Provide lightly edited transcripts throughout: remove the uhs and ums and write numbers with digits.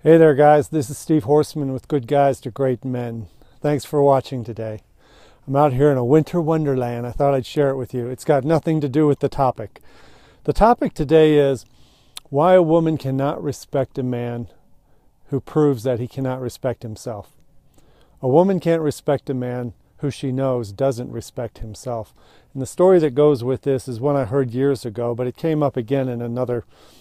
Hey there guys, this is Steve Horseman with Good Guys to Great Men. Thanks for watching today. I'm out here in a winter wonderland. I thought I'd share it with you. It's got nothing to do with the topic. The topic today is why a woman cannot respect a man who proves that he cannot respect himself. A woman can't respect a man who she knows doesn't respect himself. And the story that goes with this is one I heard years ago, but it came up again in another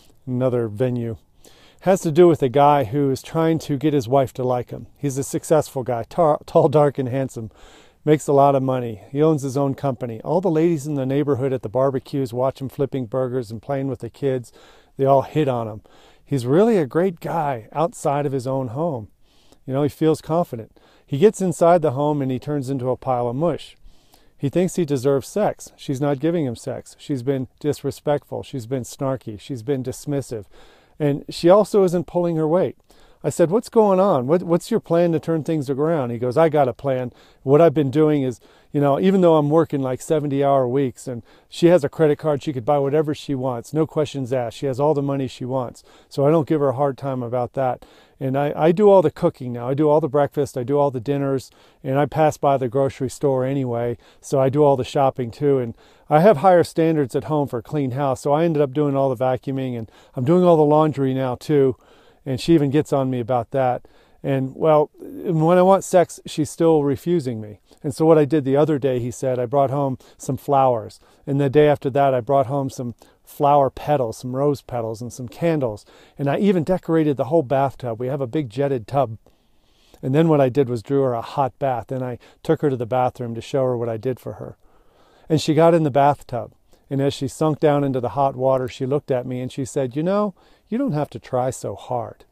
venue. Has to do with a guy who is trying to get his wife to like him. He's a successful guy, tall, dark, and handsome. Makes a lot of money. He owns his own company. All the ladies in the neighborhood at the barbecues watch him flipping burgers and playing with the kids. They all hit on him. He's really a great guy outside of his own home. You know, he feels confident. He gets inside the home and he turns into a pile of mush. He thinks he deserves sex. She's not giving him sex. She's been disrespectful. She's been snarky. She's been dismissive. And she also isn't pulling her weight. I said, what's going on? What's your plan to turn things around? He goes, I got a plan. What I've been doing is, you know, even though I'm working like 70-hour weeks and she has a credit card, she could buy whatever she wants, no questions asked. She has all the money she wants. So I don't give her a hard time about that. And I do all the cooking now. I do all the breakfast. I do all the dinners. And I pass by the grocery store anyway. So I do all the shopping too. And I have higher standards at home for a clean house. So I ended up doing all the vacuuming. And I'm doing all the laundry now too. And she even gets on me about that. And well, when I want sex, she's still refusing me. And so what I did the other day, he said, I brought home some flowers. And the day after that, I brought home some flower petals, some rose petals, and some candles. And I even decorated the whole bathtub. We have a big jetted tub. And then what I did was drew her a hot bath. And I took her to the bathroom to show her what I did for her. And she got in the bathtub. And as she sunk down into the hot water, she looked at me and she said, you know, you don't have to try so hard.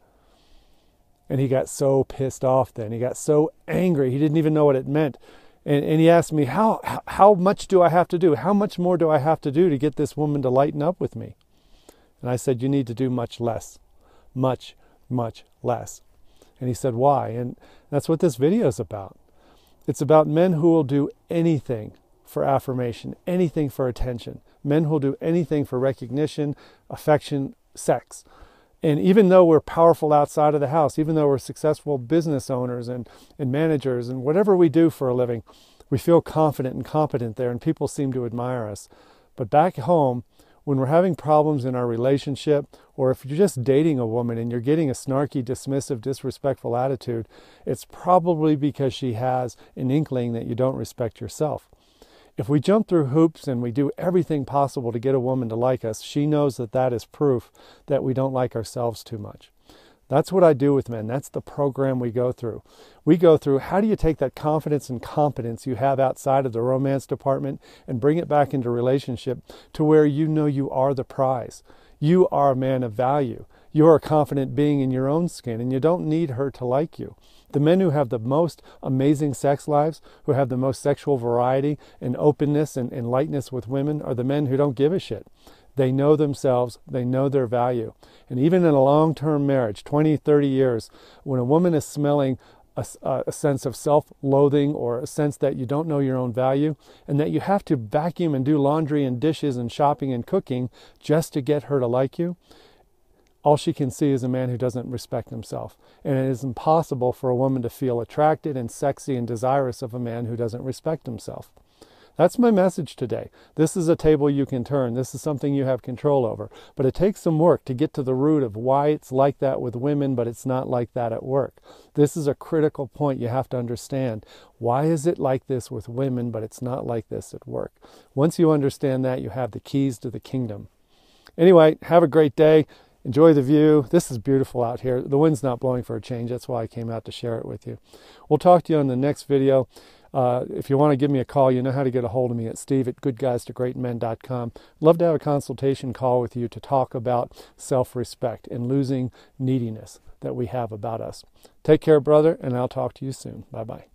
And he got so pissed off then. He got so angry. He didn't even know what it meant. And he asked me, how much do I have to do? How much more do I have to do to get this woman to lighten up with me? And I said, you need to do much less. Much, much less. And he said, why? And that's what this video is about. It's about men who will do anything for affirmation, anything for attention. Men who will do anything for recognition, affection, sex. And even though we're powerful outside of the house, even though we're successful business owners and managers and whatever we do for a living, we feel confident and competent there and people seem to admire us. But back home, when we're having problems in our relationship, or if you're just dating a woman and you're getting a snarky, dismissive, disrespectful attitude, it's probably because she has an inkling that you don't respect yourself. If we jump through hoops and we do everything possible to get a woman to like us, she knows that that is proof that we don't like ourselves too much. That's what I do with men. That's the program we go through. We go through, how do you take that confidence and competence you have outside of the romance department and bring it back into relationship to where you know you are the prize. You are a man of value. You're a confident being in your own skin and you don't need her to like you. The men who have the most amazing sex lives, who have the most sexual variety and openness and lightness with women are the men who don't give a shit. They know themselves, they know their value. And even in a long-term marriage, 20, 30 years, when a woman is smelling a sense of self-loathing or a sense that you don't know your own value and that you have to vacuum and do laundry and dishes and shopping and cooking just to get her to like you, all she can see is a man who doesn't respect himself. And it is impossible for a woman to feel attracted and sexy and desirous of a man who doesn't respect himself. That's my message today. This is a table you can turn. This is something you have control over. But it takes some work to get to the root of why it's like that with women, but it's not like that at work. This is a critical point you have to understand. Why is it like this with women, but it's not like this at work? Once you understand that, you have the keys to the kingdom. Anyway, have a great day. Enjoy the view. This is beautiful out here. The wind's not blowing for a change. That's why I came out to share it with you. We'll talk to you on the next video. If you want to give me a call, you know how to get a hold of me at steve@goodguystogreatmen.com. Love to have a consultation call with you to talk about self-respect and losing neediness that we have about us. Take care, brother, and I'll talk to you soon. Bye-bye.